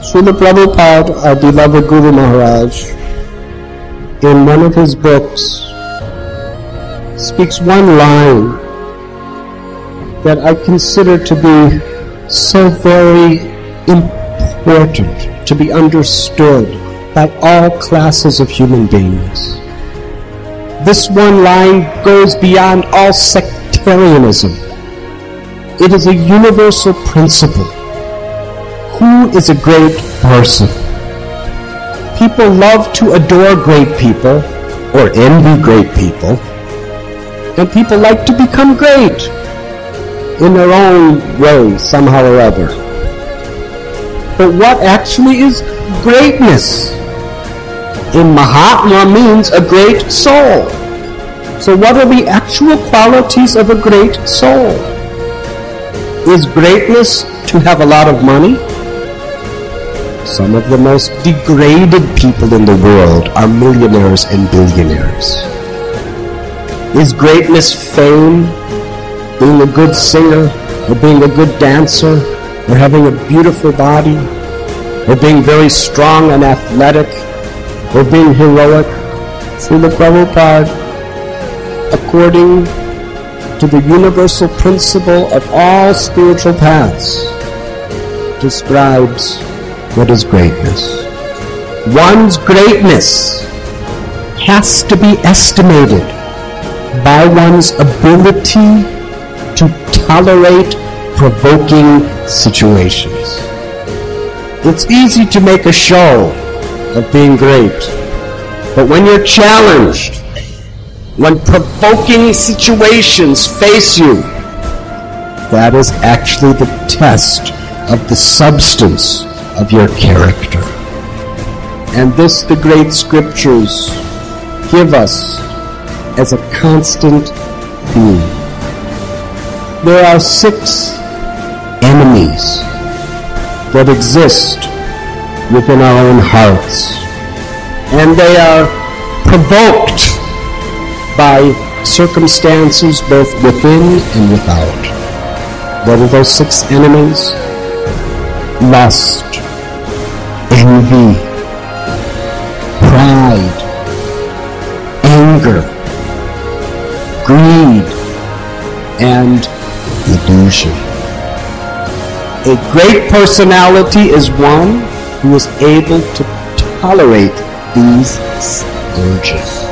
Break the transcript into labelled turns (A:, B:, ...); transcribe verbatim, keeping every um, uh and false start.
A: Srila Prabhupada, our beloved Guru Maharaj, in one of his books, speaks one line that I consider to be so very important to be understood by all classes of human beings. This one line goes beyond all sectarianism. It is a universal principle. Who is a great person? People love to adore great people or envy great people, and people like to become great in their own way, somehow or other. But what actually is greatness? In Mahatma means a great soul. So what are the actual qualities of a great soul? Is greatness to have a lot of money? Some of the most degraded people in the world are millionaires and billionaires. Is greatness fame? Being a good singer, or being a good dancer, or having a beautiful body, or being very strong and athletic, or being heroic? Srila Prabhupada, according to the universal principle of all spiritual paths, describes what is greatness. One's greatness has to be estimated by one's ability to tolerate provoking situations. It's easy to make a show of being great, but when you're challenged, when provoking situations face you, that is actually the test of the substance of your character. And this the great scriptures give us as a constant theme. There are six enemies that exist within our own hearts, and they are provoked by circumstances both within and without. What are those six enemies? Lust, envy, pride, anger, greed, and illusion. A great personality is one who is able to tolerate these urges.